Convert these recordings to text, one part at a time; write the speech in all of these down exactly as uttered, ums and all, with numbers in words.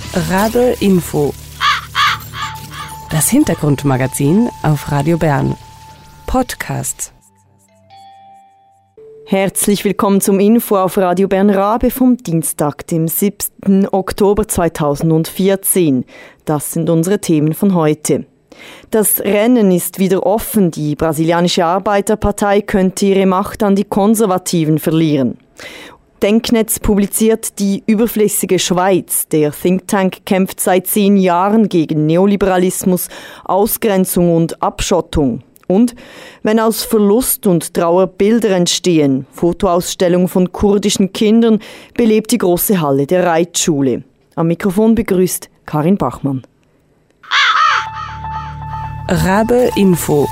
Rabe Info. Das Hintergrundmagazin auf Radio Bern. Podcast. Herzlich willkommen zum Info auf Radio Bern Rabe vom Dienstag, dem siebten Oktober zweitausendvierzehn. Das sind unsere Themen von heute. Das Rennen ist wieder offen. Die brasilianische Arbeiterpartei könnte ihre Macht an die Konservativen verlieren. Denknetz publiziert die überflüssige Schweiz. Der Think Tank kämpft seit zehn Jahren gegen Neoliberalismus, Ausgrenzung und Abschottung. Und wenn aus Verlust und Trauer Bilder entstehen, Fotoausstellung von kurdischen Kindern, belebt die große Halle der Reitschule. Am Mikrofon begrüßt Karin Bachmann. Rabe Info.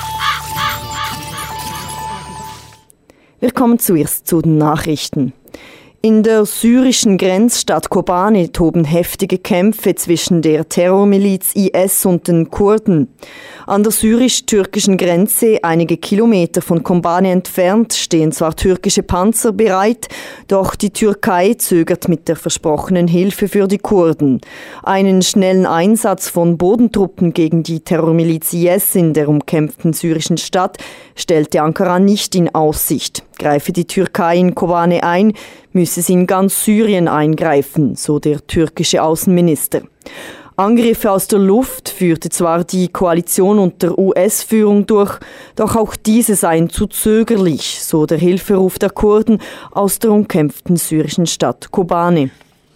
Wir kommen zuerst zu den Nachrichten. In der syrischen Grenzstadt Kobane toben heftige Kämpfe zwischen der Terrormiliz I S und den Kurden. An der syrisch-türkischen Grenze, einige Kilometer von Kobane entfernt, stehen zwar türkische Panzer bereit, doch die Türkei zögert mit der versprochenen Hilfe für die Kurden. Einen schnellen Einsatz von Bodentruppen gegen die Terrormiliz I S in der umkämpften syrischen Stadt stellte Ankara nicht in Aussicht. Greife die Türkei in Kobane ein, müsse sie in ganz Syrien eingreifen, so der türkische Außenminister. Angriffe aus der Luft führte zwar die Koalition unter U S-Führung durch, doch auch diese seien zu zögerlich, so der Hilferuf der Kurden aus der umkämpften syrischen Stadt Kobane.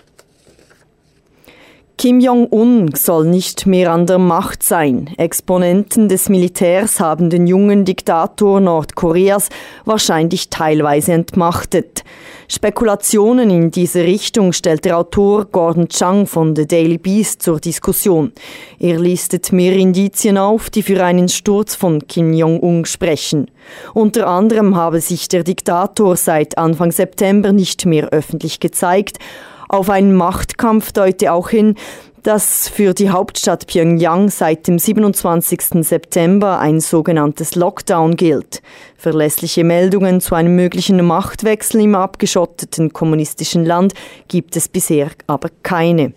Kim Jong-un soll nicht mehr an der Macht sein. Exponenten des Militärs haben den jungen Diktator Nordkoreas wahrscheinlich teilweise entmachtet. Spekulationen in diese Richtung stellt der Autor Gordon Chang von The Daily Beast zur Diskussion. Er listet mehrere Indizien auf, die für einen Sturz von Kim Jong-un sprechen. Unter anderem habe sich der Diktator seit Anfang September nicht mehr öffentlich gezeigt. Auf einen Machtkampf deute auch hin, dass für die Hauptstadt Pjöngjang seit dem siebenundzwanzigsten September ein sogenanntes Lockdown gilt. Verlässliche Meldungen zu einem möglichen Machtwechsel im abgeschotteten kommunistischen Land gibt es bisher aber keine.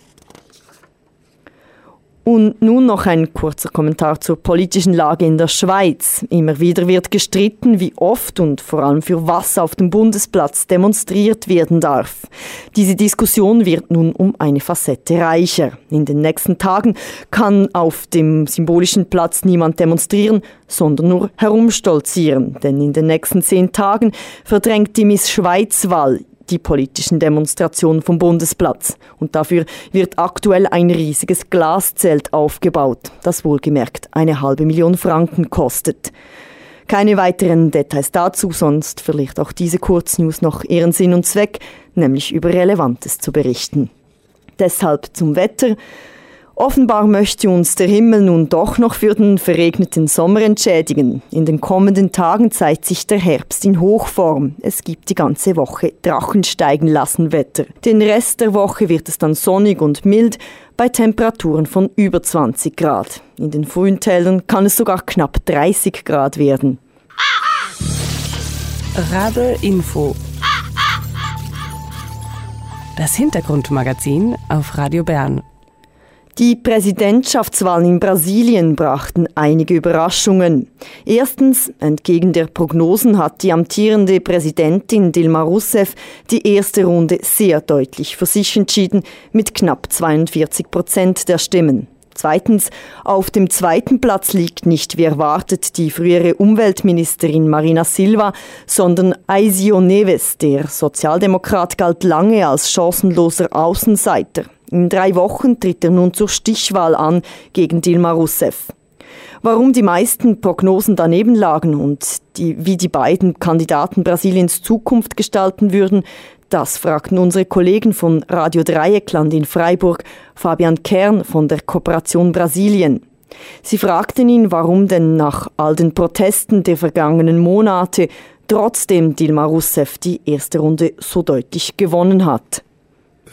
Und nun noch ein kurzer Kommentar zur politischen Lage in der Schweiz. Immer wieder wird gestritten, wie oft und vor allem für was auf dem Bundesplatz demonstriert werden darf. Diese Diskussion wird nun um eine Facette reicher. In den nächsten Tagen kann auf dem symbolischen Platz niemand demonstrieren, sondern nur herumstolzieren. Denn in den nächsten zehn Tagen verdrängt die Miss Schweiz-Wahl die politischen Demonstrationen vom Bundesplatz. Und dafür wird aktuell ein riesiges Glaszelt aufgebaut, das wohlgemerkt eine halbe Million Franken kostet. Keine weiteren Details dazu, sonst verliert auch diese Kurznews noch ihren Sinn und Zweck, nämlich über Relevantes zu berichten. Deshalb zum Wetter. Offenbar möchte uns der Himmel nun doch noch für den verregneten Sommer entschädigen. In den kommenden Tagen zeigt sich der Herbst in Hochform. Es gibt die ganze Woche Drachen steigen lassen Wetter. Den Rest der Woche wird es dann sonnig und mild bei Temperaturen von über zwanzig Grad. In den frühen Tälern kann es sogar knapp dreißig Grad werden. Rabe Info. Das Hintergrundmagazin auf Radio Bern. Die Präsidentschaftswahlen in Brasilien brachten einige Überraschungen. Erstens, entgegen der Prognosen hat die amtierende Präsidentin Dilma Rousseff die erste Runde sehr deutlich für sich entschieden, mit knapp zweiundvierzig Prozent der Stimmen. Zweitens, auf dem zweiten Platz liegt nicht wie erwartet die frühere Umweltministerin Marina Silva, sondern Aécio Neves. Der Sozialdemokrat galt lange als chancenloser Außenseiter. In drei Wochen tritt er nun zur Stichwahl an gegen Dilma Rousseff. Warum die meisten Prognosen daneben lagen und die, wie die beiden Kandidaten Brasiliens Zukunft gestalten würden, das fragten unsere Kollegen von Radio Dreieckland in Freiburg, Fabian Kern von der Kooperation Brasilien. Sie fragten ihn, warum denn nach all den Protesten der vergangenen Monate trotzdem Dilma Rousseff die erste Runde so deutlich gewonnen hat.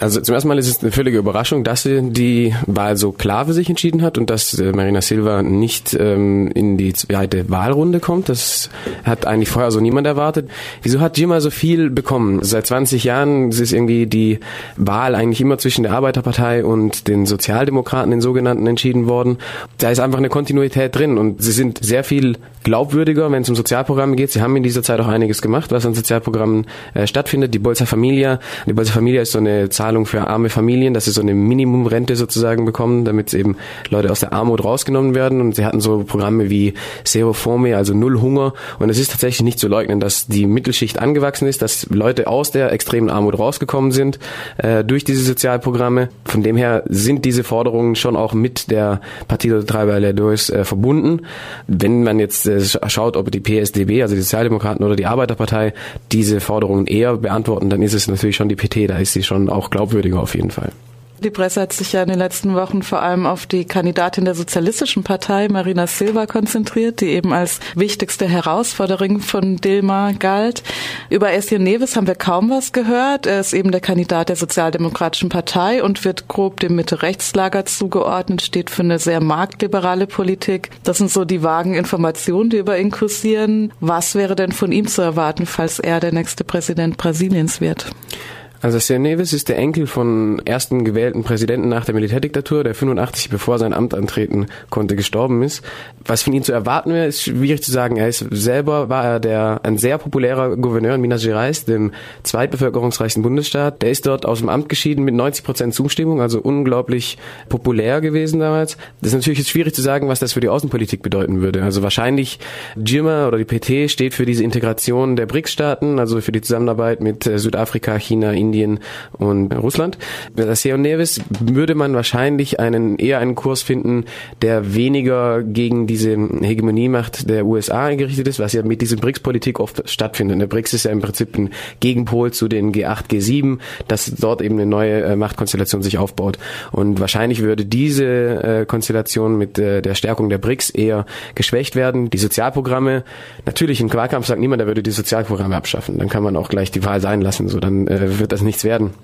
Also zum ersten Mal ist es eine völlige Überraschung, dass sie die Wahl so klar für sich entschieden hat und dass äh, Marina Silva nicht ähm, in die zweite Wahlrunde kommt. Das hat eigentlich vorher so niemand erwartet. Wieso hat Dilma so viel bekommen? Seit zwanzig Jahren ist irgendwie die Wahl eigentlich immer zwischen der Arbeiterpartei und den Sozialdemokraten, den sogenannten, entschieden worden. Da ist einfach eine Kontinuität drin und sie sind sehr viel glaubwürdiger, wenn es um Sozialprogramme geht. Sie haben in dieser Zeit auch einiges gemacht, was an Sozialprogrammen äh, stattfindet. Die Bolsa Familia, die Bolsa Familia ist so eine Zahlung für arme Familien, dass sie so eine Minimumrente sozusagen bekommen, damit eben Leute aus der Armut rausgenommen werden. Und sie hatten so Programme wie Zero Fome, also Null Hunger. Und es ist tatsächlich nicht zu leugnen, dass die Mittelschicht angewachsen ist, dass Leute aus der extremen Armut rausgekommen sind äh, durch diese Sozialprogramme. Von dem her sind diese Forderungen schon auch mit der Partido de Trabajadores äh, verbunden. Wenn man jetzt äh, schaut, ob die P S D B, also die Sozialdemokraten oder die Arbeiterpartei, diese Forderungen eher beantworten, dann ist es natürlich schon die P T, da ist sie schon auch glaubwürdiger auf jeden Fall. Die Presse hat sich ja in den letzten Wochen vor allem auf die Kandidatin der Sozialistischen Partei, Marina Silva, konzentriert, die eben als wichtigste Herausforderin von Dilma galt. Über Aécio Neves haben wir kaum was gehört. Er ist eben der Kandidat der Sozialdemokratischen Partei und wird grob dem Mitte-Rechts-Lager zugeordnet, steht für eine sehr marktliberale Politik. Das sind so die vagen Informationen, die über ihn kursieren. Was wäre denn von ihm zu erwarten, falls er der nächste Präsident Brasiliens wird? Also Aécio Neves ist der Enkel von ersten gewählten Präsidenten nach der Militärdiktatur, der fünfundachtzig, bevor sein Amt antreten konnte, gestorben ist. Was von ihm zu erwarten wäre, ist schwierig zu sagen. Er ist selber, war er der, ein sehr populärer Gouverneur in Minas Gerais, dem zweitbevölkerungsreichsten Bundesstaat. Der ist dort aus dem Amt geschieden mit neunzig Prozent Zustimmung, also unglaublich populär gewesen damals. Das ist natürlich jetzt schwierig zu sagen, was das für die Außenpolitik bedeuten würde. Also wahrscheinlich Dilma oder die P T steht für diese Integration der B R I C S-Staaten, also für die Zusammenarbeit mit Südafrika, China, Indien, Indien und Russland. Mit Aécio Neves würde man wahrscheinlich einen eher einen Kurs finden, der weniger gegen diese Hegemoniemacht der U S A gerichtet ist, was ja mit dieser B R I C S-Politik oft stattfindet. Der B R I C S ist ja im Prinzip ein Gegenpol zu den G acht, G sieben, dass dort eben eine neue Machtkonstellation sich aufbaut. Und wahrscheinlich würde diese äh, Konstellation mit äh, der Stärkung der B R I C S eher geschwächt werden. Die Sozialprogramme, natürlich im Wahlkampf sagt niemand, er würde die Sozialprogramme abschaffen. Dann kann man auch gleich die Wahl sein lassen. So, dann äh, wird das nichts werden.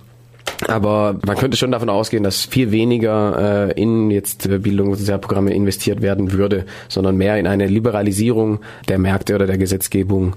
Aber man könnte schon davon ausgehen, dass viel weniger äh, in jetzt äh, Bildung und Sozialprogramme investiert werden würde, sondern mehr in eine Liberalisierung der Märkte oder der Gesetzgebung.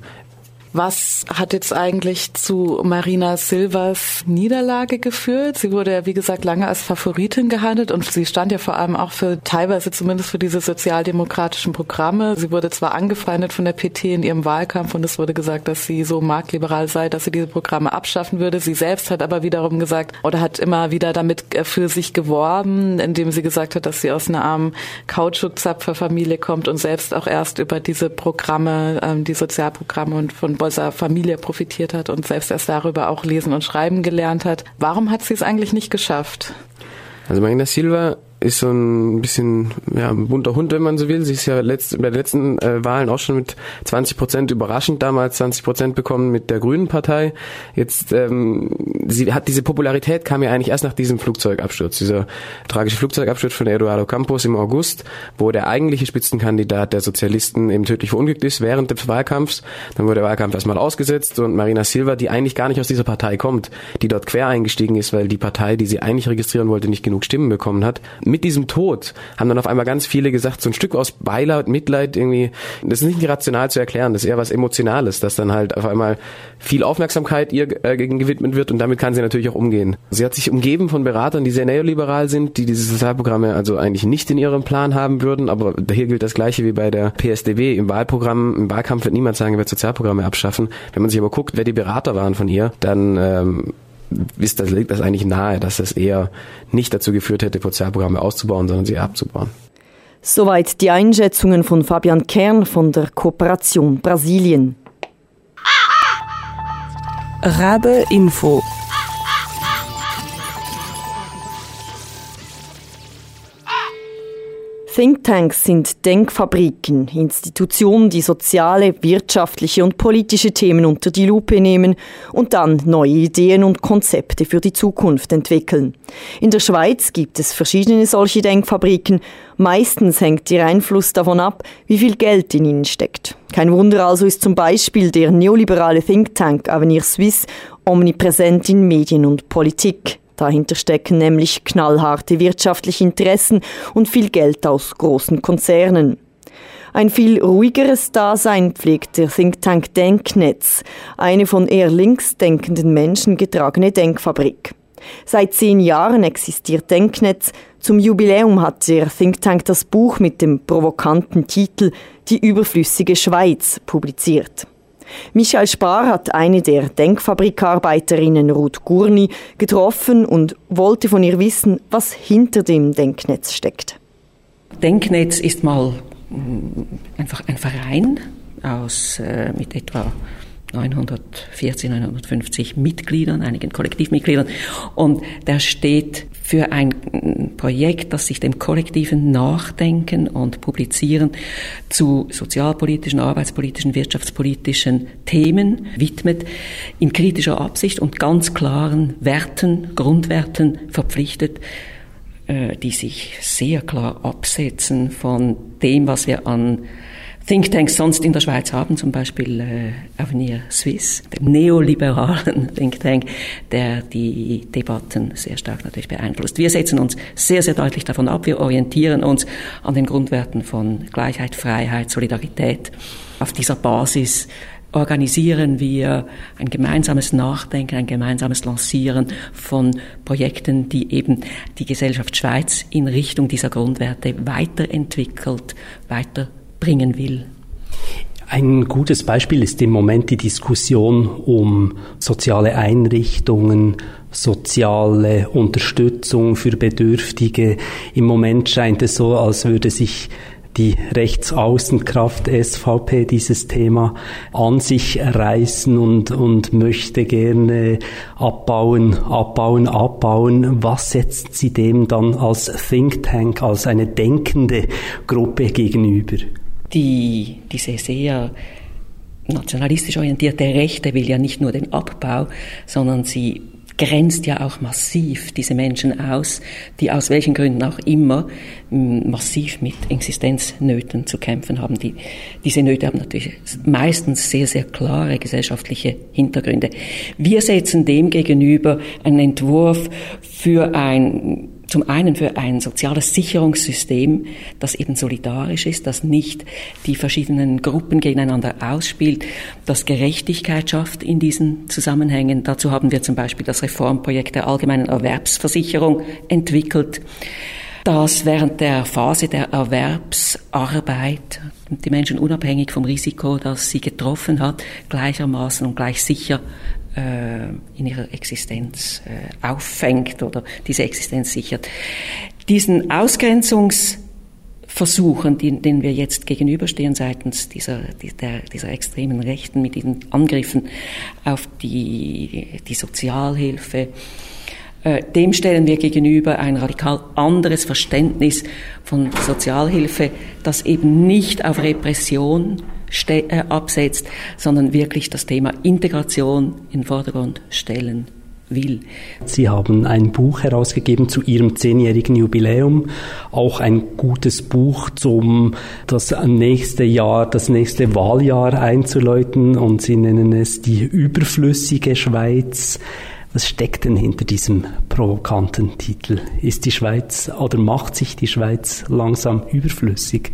Was hat jetzt eigentlich zu Marina Silvas Niederlage geführt? Sie wurde ja, wie gesagt, lange als Favoritin gehandelt und sie stand ja vor allem auch für, teilweise zumindest für diese sozialdemokratischen Programme. Sie wurde zwar angefeindet von der P T in ihrem Wahlkampf und es wurde gesagt, dass sie so marktliberal sei, dass sie diese Programme abschaffen würde. Sie selbst hat aber wiederum gesagt oder hat immer wieder damit für sich geworben, indem sie gesagt hat, dass sie aus einer armen Kautschukzapferfamilie kommt und selbst auch erst über diese Programme, die Sozialprogramme und von Bolsa Familia profitiert hat und selbst erst darüber auch lesen und schreiben gelernt hat. Warum hat sie es eigentlich nicht geschafft? Also Marina Silva ist so ein bisschen ja, ein bunter Hund, wenn man so will. Sie ist ja letzt, bei den letzten äh, Wahlen auch schon mit zwanzig Prozent überraschend damals zwanzig Prozent bekommen mit der Grünen Partei. Jetzt ähm, sie hat diese Popularität kam ja eigentlich erst nach diesem Flugzeugabsturz, dieser tragische Flugzeugabsturz von Eduardo Campos im August, wo der eigentliche Spitzenkandidat der Sozialisten eben tödlich verunglückt ist während des Wahlkampfs. Dann wurde der Wahlkampf erstmal ausgesetzt und Marina Silva, die eigentlich gar nicht aus dieser Partei kommt, die dort quer eingestiegen ist, weil die Partei, die sie eigentlich registrieren wollte, nicht genug Stimmen bekommen hat. Mit diesem Tod haben dann auf einmal ganz viele gesagt, so ein Stück aus Beileid, Mitleid irgendwie, das ist nicht rational zu erklären, das ist eher was Emotionales, dass dann halt auf einmal viel Aufmerksamkeit ihr äh, gewidmet wird und damit kann sie natürlich auch umgehen. Sie hat sich umgeben von Beratern, die sehr neoliberal sind, die diese Sozialprogramme also eigentlich nicht in ihrem Plan haben würden, aber hier gilt das Gleiche wie bei der P S D B. Im Wahlprogramm, im Wahlkampf wird niemand sagen, er wird Sozialprogramme abschaffen. Wenn man sich aber guckt, wer die Berater waren von ihr, dann ähm, ist das, liegt das eigentlich nahe, dass es eher nicht dazu geführt hätte, Sozialprogramme auszubauen, sondern sie abzubauen. Soweit die Einschätzungen von Fabian Kern von der Kooperation Brasilien. Rabe Info. Thinktanks sind Denkfabriken, Institutionen, die soziale, wirtschaftliche und politische Themen unter die Lupe nehmen und dann neue Ideen und Konzepte für die Zukunft entwickeln. In der Schweiz gibt es verschiedene solche Denkfabriken. Meistens hängt ihr Einfluss davon ab, wie viel Geld in ihnen steckt. Kein Wunder also ist zum Beispiel der neoliberale Thinktank Avenir Suisse omnipräsent in Medien und Politik. Dahinter stecken nämlich knallharte wirtschaftliche Interessen und viel Geld aus großen Konzernen. Ein viel ruhigeres Dasein pflegt der Think Tank Denknetz, eine von eher links denkenden Menschen getragene Denkfabrik. Seit zehn Jahren existiert Denknetz. Zum Jubiläum hat der Think Tank das Buch mit dem provokanten Titel »Die überflüssige Schweiz« publiziert. Michael Spar hat eine der Denkfabrikarbeiterinnen, Ruth Gurni, getroffen und wollte von ihr wissen, was hinter dem Denknetz steckt. Denknetz ist mal einfach ein Verein aus äh, mit etwa neunhundertvierzig, neunhundertfünfzig Mitgliedern, einigen Kollektivmitgliedern. Und der steht für ein Projekt, das sich dem kollektiven Nachdenken und Publizieren zu sozialpolitischen, arbeitspolitischen, wirtschaftspolitischen Themen widmet, in kritischer Absicht und ganz klaren Werten, Grundwerten verpflichtet, die sich sehr klar absetzen von dem, was wir an Thinktanks sonst in der Schweiz haben, zum Beispiel äh, Avenir Suisse, dem neoliberalen Thinktank, der die Debatten sehr stark natürlich beeinflusst. Wir setzen uns sehr, sehr deutlich davon ab. Wir orientieren uns an den Grundwerten von Gleichheit, Freiheit, Solidarität. Auf dieser Basis organisieren wir ein gemeinsames Nachdenken, ein gemeinsames Lancieren von Projekten, die eben die Gesellschaft Schweiz in Richtung dieser Grundwerte weiterentwickelt, weiterbringen will. Ein gutes Beispiel ist im Moment die Diskussion um soziale Einrichtungen, soziale Unterstützung für Bedürftige. Im Moment scheint es so, als würde sich die Rechtsaußenkraft S V P dieses Thema an sich reißen und, und möchte gerne abbauen, abbauen, abbauen. Was setzt sie dem dann als Think Tank, als eine denkende Gruppe gegenüber? Die, diese sehr nationalistisch orientierte Rechte will ja nicht nur den Abbau, sondern sie grenzt ja auch massiv diese Menschen aus, die aus welchen Gründen auch immer massiv mit Existenznöten zu kämpfen haben. Die, diese Nöte haben natürlich meistens sehr, sehr klare gesellschaftliche Hintergründe. Wir setzen dem gegenüber einen Entwurf für ein Zum einen für ein soziales Sicherungssystem, das eben solidarisch ist, das nicht die verschiedenen Gruppen gegeneinander ausspielt, das Gerechtigkeit schafft in diesen Zusammenhängen. Dazu haben wir zum Beispiel das Reformprojekt der allgemeinen Erwerbsversicherung entwickelt, das während der Phase der Erwerbsarbeit die Menschen unabhängig vom Risiko, das sie getroffen hat, gleichermaßen und gleich sicher in ihrer Existenz äh, auffängt oder diese Existenz sichert. Diesen Ausgrenzungsversuchen, die, denen wir jetzt gegenüberstehen seitens dieser, der, dieser extremen Rechten mit diesen Angriffen auf die, die Sozialhilfe, äh, dem stellen wir gegenüber ein radikal anderes Verständnis von Sozialhilfe, das eben nicht auf Repression Ste- äh, absetzt, sondern wirklich das Thema Integration in den Vordergrund stellen will. Sie haben ein Buch herausgegeben zu Ihrem zehnjährigen Jubiläum, auch ein gutes Buch, um das nächste Jahr, das nächste Wahljahr einzuläuten, und Sie nennen es die überflüssige Schweiz. Was steckt denn hinter diesem provokanten Titel? Ist die Schweiz oder macht sich die Schweiz langsam überflüssig?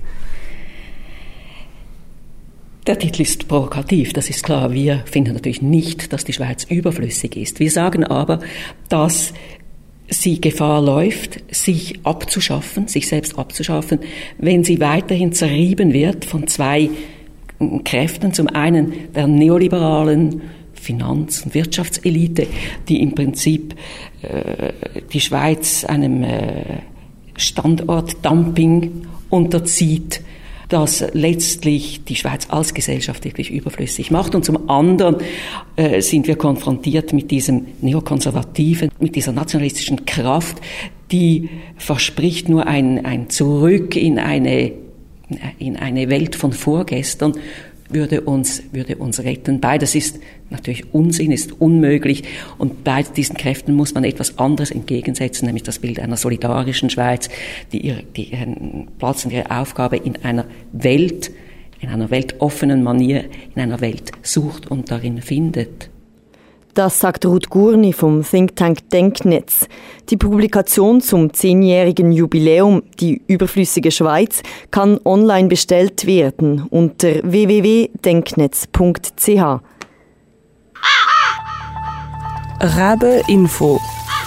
Der Titel ist provokativ, das ist klar. Wir finden natürlich nicht, dass die Schweiz überflüssig ist. Wir sagen aber, dass sie Gefahr läuft, sich abzuschaffen, sich selbst abzuschaffen, wenn sie weiterhin zerrieben wird von zwei Kräften. Zum einen der neoliberalen Finanz- und Wirtschaftselite, die im Prinzip äh, die Schweiz einem äh, Standortdumping unterzieht, das letztlich die Schweiz als Gesellschaft wirklich überflüssig macht. Und zum anderen äh, sind wir konfrontiert mit diesem Neokonservativen, mit dieser nationalistischen Kraft, die verspricht nur ein, ein Zurück in eine, in eine Welt von vorgestern, würde uns, würde uns retten. Beides ist natürlich Unsinn, ist unmöglich, und bei diesen Kräften muss man etwas anderes entgegensetzen, nämlich das Bild einer solidarischen Schweiz, die, ihr, die ihren Platz und ihre Aufgabe in einer Welt, in einer weltoffenen Manier, in einer Welt sucht und darin findet. Das sagt Ruth Gurni vom Think Tank Denknetz. Die Publikation zum zehnjährigen Jubiläum «Die überflüssige Schweiz» kann online bestellt werden unter w w w punkt denknetz punkt c h. Rabe Info.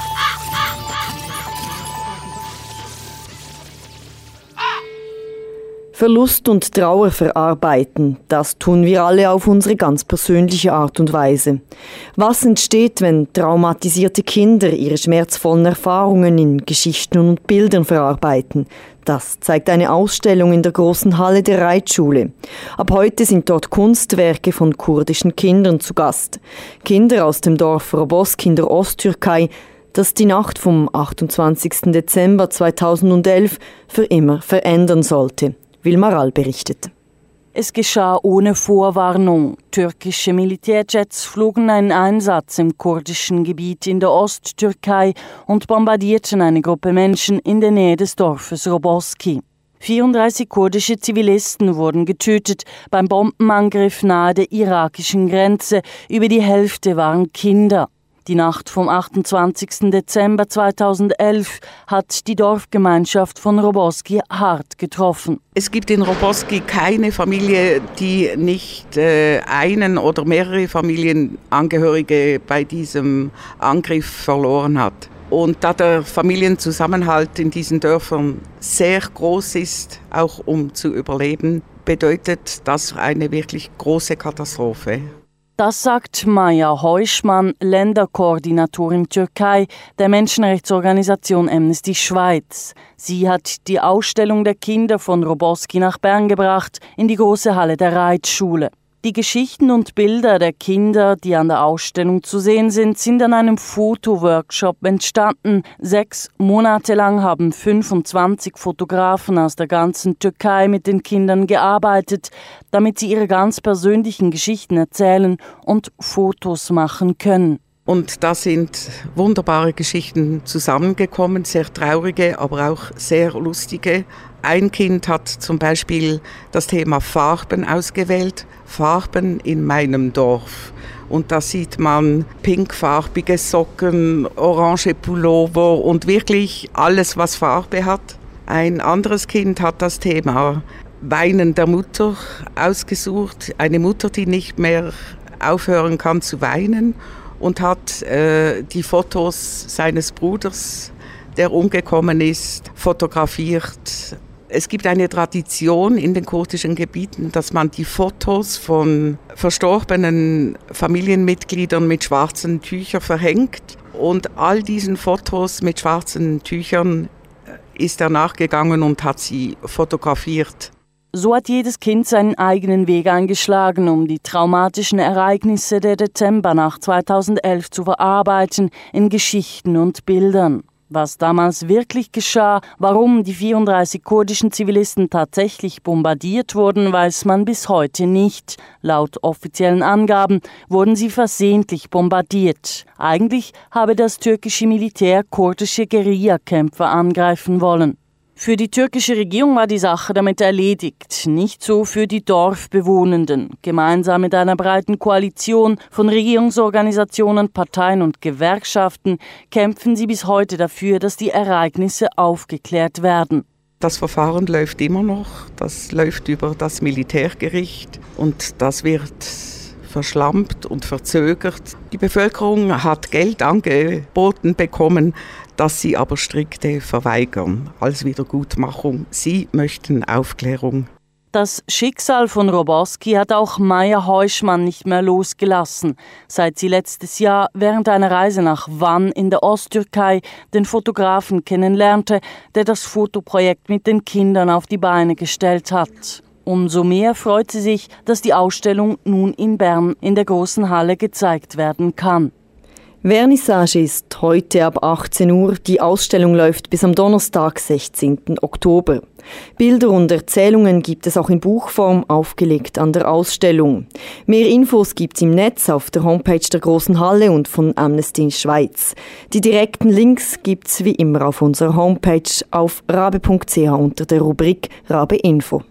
Verlust und Trauer verarbeiten, das tun wir alle auf unsere ganz persönliche Art und Weise. Was entsteht, wenn traumatisierte Kinder ihre schmerzvollen Erfahrungen in Geschichten und Bildern verarbeiten? Das zeigt eine Ausstellung in der großen Halle der Reitschule. Ab heute sind dort Kunstwerke von kurdischen Kindern zu Gast. Kinder aus dem Dorf Roboski in der Osttürkei, das die Nacht vom achtundzwanzigsten Dezember zweitausendelf für immer verändern sollte. Wilmar All berichtet. Es geschah ohne Vorwarnung. Türkische Militärjets flogen einen Einsatz im kurdischen Gebiet in der Osttürkei und bombardierten eine Gruppe Menschen in der Nähe des Dorfes Roboski. vierunddreißig kurdische Zivilisten wurden getötet beim Bombenangriff nahe der irakischen Grenze. Über die Hälfte waren Kinder. Die Nacht vom achtundzwanzigsten Dezember zweitausendelf hat die Dorfgemeinschaft von Roboski hart getroffen. Es gibt in Roboski keine Familie, die nicht äh, einen oder mehrere Familienangehörige bei diesem Angriff verloren hat. Und da der Familienzusammenhalt in diesen Dörfern sehr groß ist, auch um zu überleben, bedeutet das eine wirklich große Katastrophe. Das sagt Maya Heuschmann, Länderkoordinatorin Türkei der Menschenrechtsorganisation Amnesty Schweiz. Sie hat die Ausstellung der Kinder von Roboski nach Bern gebracht, in die große Halle der Reitschule. Die Geschichten und Bilder der Kinder, die an der Ausstellung zu sehen sind, sind an einem Fotoworkshop entstanden. Sechs Monate lang haben fünfundzwanzig Fotografen aus der ganzen Türkei mit den Kindern gearbeitet, damit sie ihre ganz persönlichen Geschichten erzählen und Fotos machen können. Und da sind wunderbare Geschichten zusammengekommen, sehr traurige, aber auch sehr lustige. Ein Kind hat zum Beispiel das Thema Farben ausgewählt, Farben in meinem Dorf. Und da sieht man pinkfarbige Socken, orange Pullover und wirklich alles, was Farbe hat. Ein anderes Kind hat das Thema Weinen der Mutter ausgesucht, eine Mutter, die nicht mehr aufhören kann zu weinen, und hat äh, die Fotos seines Bruders, der umgekommen ist, fotografiert. Es gibt eine Tradition in den kurdischen Gebieten, dass man die Fotos von verstorbenen Familienmitgliedern mit schwarzen Tüchern verhängt. Und all diesen Fotos mit schwarzen Tüchern ist er nachgegangen und hat sie fotografiert. So hat jedes Kind seinen eigenen Weg eingeschlagen, um die traumatischen Ereignisse der Dezembernacht zweitausendelf zu verarbeiten in Geschichten und Bildern. Was damals wirklich geschah, warum die vierunddreißig kurdischen Zivilisten tatsächlich bombardiert wurden, weiß man bis heute nicht. Laut offiziellen Angaben wurden sie versehentlich bombardiert. Eigentlich habe das türkische Militär kurdische Guerillakämpfer angreifen wollen. Für die türkische Regierung war die Sache damit erledigt, nicht so für die Dorfbewohnenden. Gemeinsam mit einer breiten Koalition von Regierungsorganisationen, Parteien und Gewerkschaften kämpfen sie bis heute dafür, dass die Ereignisse aufgeklärt werden. Das Verfahren läuft immer noch, das läuft über das Militärgericht und das wird verschlampt und verzögert. Die Bevölkerung hat Geld angeboten bekommen, das sie aber strikte verweigern als Wiedergutmachung. Sie möchten Aufklärung. Das Schicksal von Roboski hat auch Maya Heuschmann nicht mehr losgelassen, seit sie letztes Jahr während einer Reise nach Van in der Osttürkei den Fotografen kennenlernte, der das Fotoprojekt mit den Kindern auf die Beine gestellt hat. Umso mehr freut sie sich, dass die Ausstellung nun in Bern in der großen Halle gezeigt werden kann. Vernissage ist heute ab achtzehn Uhr. Die Ausstellung läuft bis am Donnerstag, sechzehnten Oktober. Bilder und Erzählungen gibt es auch in Buchform aufgelegt an der Ausstellung. Mehr Infos gibt's im Netz auf der Homepage der Großen Halle und von Amnesty Schweiz. Die direkten Links gibt's wie immer auf unserer Homepage auf rabe punkt c h unter der Rubrik Rabe Info.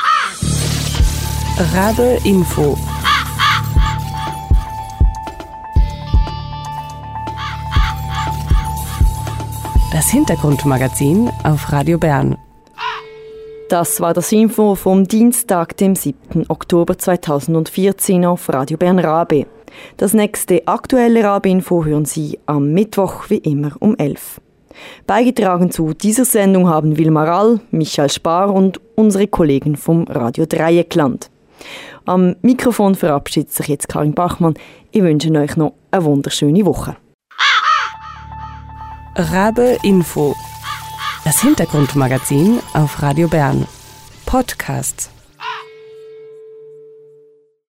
Rabe Info. Das Hintergrundmagazin auf Radio Bern. Das war das Info vom Dienstag, dem siebten Oktober zweitausendvierzehn auf Radio Bern Rabe. Das nächste aktuelle Rabe-Info hören Sie am Mittwoch wie immer um elf. Beigetragen zu dieser Sendung haben Wilmar All, Michael Spar und unsere Kollegen vom Radio Dreieckland. Am Mikrofon verabschiedet sich jetzt Karin Bachmann. Ich wünsche euch noch eine wunderschöne Woche. Rabe Info. Das Hintergrundmagazin auf Radio Bern. Podcasts.